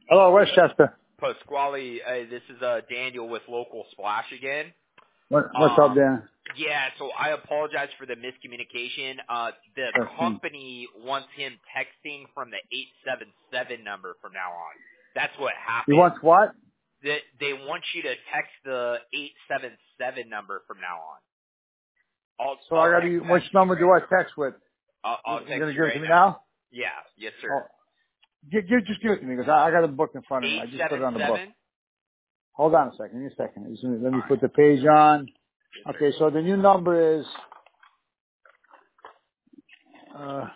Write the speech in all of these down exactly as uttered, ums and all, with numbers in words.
Hello, Westchester. Pasquale, uh, this is uh, Daniel with Local Splash again. What, what's up Um, there? yeah, so I apologize for the miscommunication. Uh, the Testing. company wants him texting from the eight seven seven number from now on. That's what You happened. want what? They, they want you to text the eight seven seven number from now on. I'll, So I I'll got text to. that Which to you number do right I now. text with? I'll, You I'll you text gonna you give it to right me now. now? Yeah, yes, sir. Oh, give, give, just give it to me because I, I got a book in front of me. I just put it on the book. 877? Hold on a second. Give me a second. Just let All me right. put the page on. Yes, sir. Okay, so the new number is uh,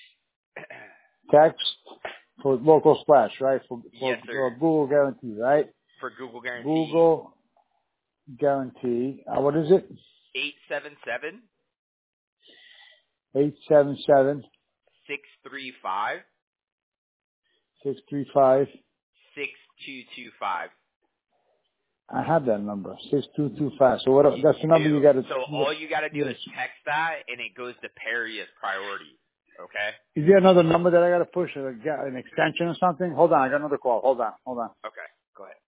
text for local splash, right? For, for, Yes, for sir. Google guarantee, right? For Google Guarantee, Google guarantee. Uh, what is it? eight seven seven Eight seven seven six three five six three five. six two two five. I have that number, six two two five. So what, You, that's the you number you do. gotta, So you all you got to do gotta, is text that, and it goes to Perry as priority. Okay? is there another number that I gotta push, or get an extension or something? Hold on, I got another call. Hold on, hold on. Okay. Go ahead.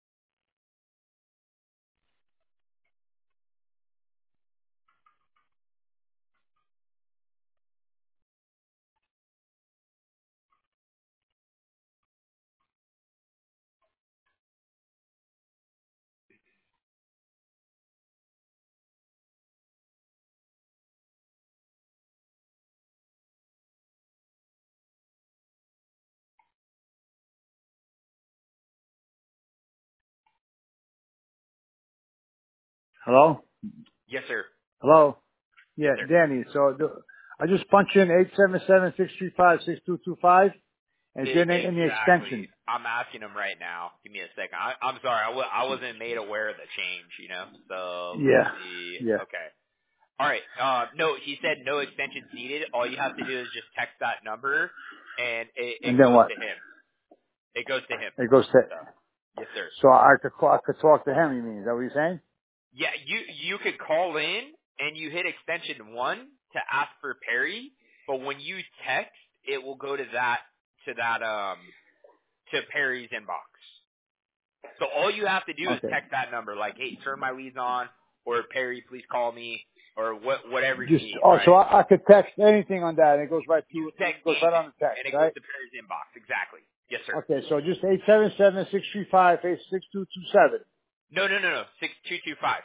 Hello? Yes, sir. Hello? Yes, Yeah, sir. Danny. So the, I just punch in eight seven seven six three five six two two five, and is there E- any, any exactly. extension? I'm asking him right now. Give me a second. I, I'm sorry. I w- I wasn't made aware of the change, you know? So let's Yeah, see. yeah. Okay. All right. Uh, no, he said no extensions needed. All you have to do is just text that number, and it, And it then goes what? to him. It goes to him. It goes to, So, yes, sir. so I could call, I could talk to him, you mean? Is that what you're saying? Yeah, you you could call in and you hit extension one to ask for Perry, but when you text, it will go to that to that um to Perry's inbox. So all you have to do is Okay. text that number, like, hey, turn my leads on, or Perry, please call me, or what whatever you Just, need, oh, so right? I, I could text anything on that, and it goes right You to, text it goes right anything, on the text, and it goes right? to Perry's inbox. Exactly. Yes, sir. Okay, so just eight seven seven six three five eight six two two seven. No, no, no, no. Six two two five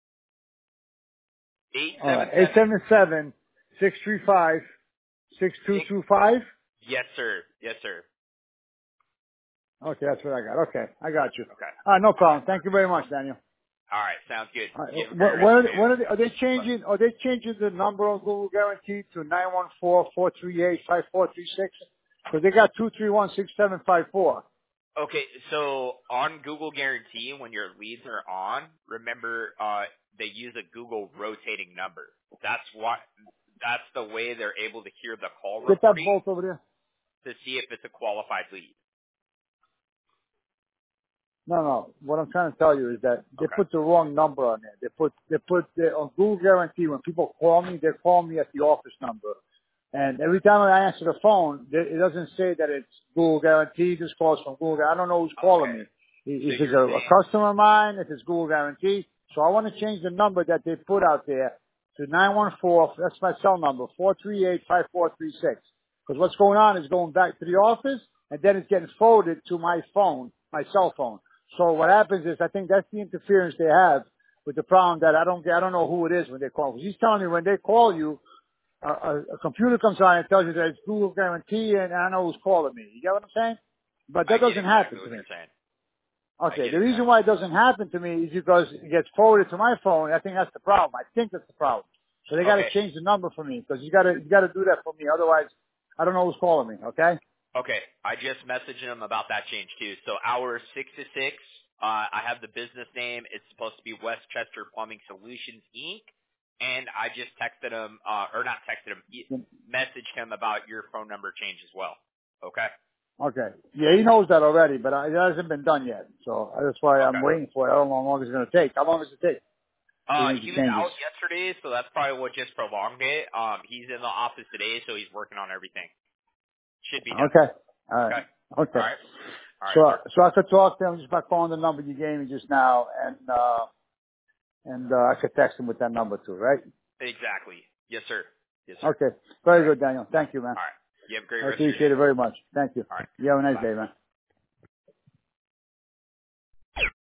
eight All right, seven eight seven seven seven six three five six two six. two five. Yes, sir. Yes, sir. Okay, that's what I got. Okay, I got you. Okay. All right, no All right. problem. Thank you very much, Daniel. All right. Sounds good. All right, You have a great what, rest what of are your they, day. what are they, are they But changing? Are they changing the number on Google Guarantee to nine one four four three eight five four three six? Because they got two three one six seven five four. okay, so on Google Guarantee, when your leads are on, remember uh, they use a Google rotating number. That's what. That's the way they're able to hear the call Get that recording bolt over there. to see if it's a qualified lead. No, no. What I'm trying to tell you is that they Okay. put the wrong number on there. They put they put the, on Google Guarantee. When people call me, they call me at the office number, and every time I answer the phone, it it doesn't say that it's Google Guarantee. This calls from Google. I don't know who's calling Okay. me. So If it's you're a, a saying customer of mine, if it's Google Guarantee. So I want to change the number that they put out there to nine one four. That's my cell number, four three eight five four three six. Because what's going on is going back to the office, and then it's getting forwarded to my phone, my cell phone. So what happens is, I think that's the interference they have with the problem that I don't get. I don't know who it is when they call. He's telling me when they call you, a, a, a computer comes on and tells you that it's Google Guarantee, and I know who's calling me. You get what I'm saying? But I that get doesn't happen exactly to what me. you're saying. I Okay, get the reason exactly why what it you're doesn't happen to me is because it gets forwarded to my phone. I think that's the problem. I think that's the problem. So they got saying. to Okay. change the number for me because you got to you got to do that for me. Otherwise, I don't know who's calling me. Okay. Okay, I just messaged him about that change too. So hours six to six. Uh, I have the business name. It's supposed to be Westchester Plumbing Solutions Incorporated. And I just texted him, uh, or not texted him, e- messaged him about your phone number change as well. Okay. Okay. Yeah, he knows that already, but I, it hasn't been done yet. So that's why I'm Okay. waiting for it. I don't know how long it's going to take. How long does it take to Uh, make the he was changes? out yesterday, so that's probably what just prolonged it. Um, he's in the office today, so he's working on everything. Should be done. Okay. All right. Okay. All Okay. right. All right, So, perfect. so I could talk to him just by calling the number you gave me just now, and uh, and uh, I could text him with that number too, right? Exactly. Yes, sir. Yes, sir. Okay. Very All right. good, Daniel. Thank you, man. All right. You have a great I rest of your appreciate day. it very much. Thank you. All right. You have a nice Bye. day, man.